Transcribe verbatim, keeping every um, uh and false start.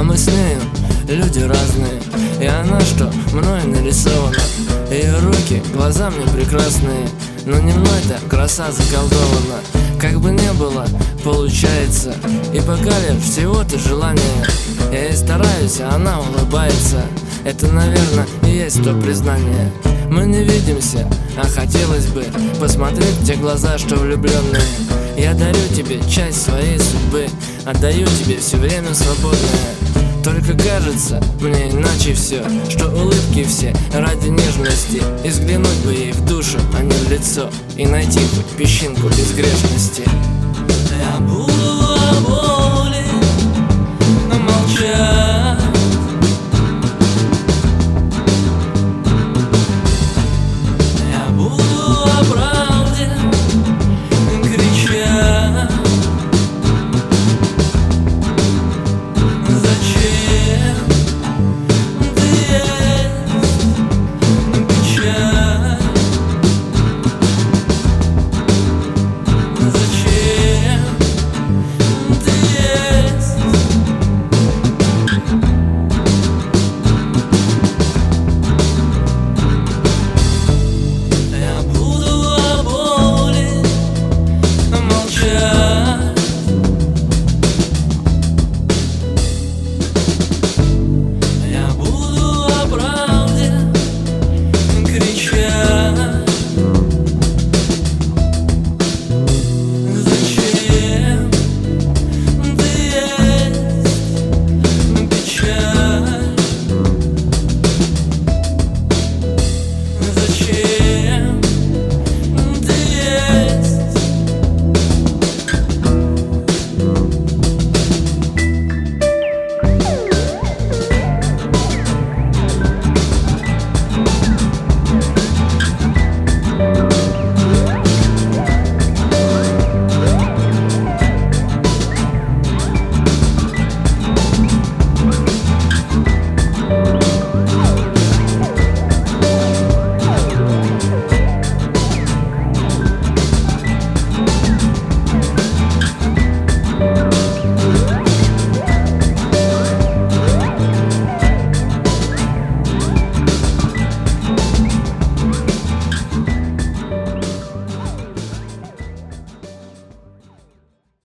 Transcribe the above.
А мы с нею люди разные, и она, что мною нарисована. Ее руки, глаза мне прекрасные, но не мной-то краса заколдована. Как бы не было, получается, и пока лишь всего-то желание. Я ей стараюсь, а она улыбается. Это, наверное, и есть то признание. Мы не видимся, а хотелось бы посмотреть в те глаза, что влюбленные. Я дарю тебе часть своей судьбы, отдаю тебе все время свободное. Только кажется мне иначе все, что улыбки все ради нежности. И взглянуть бы ей в душу, а не в лицо, и найти хоть песчинку безгрешности.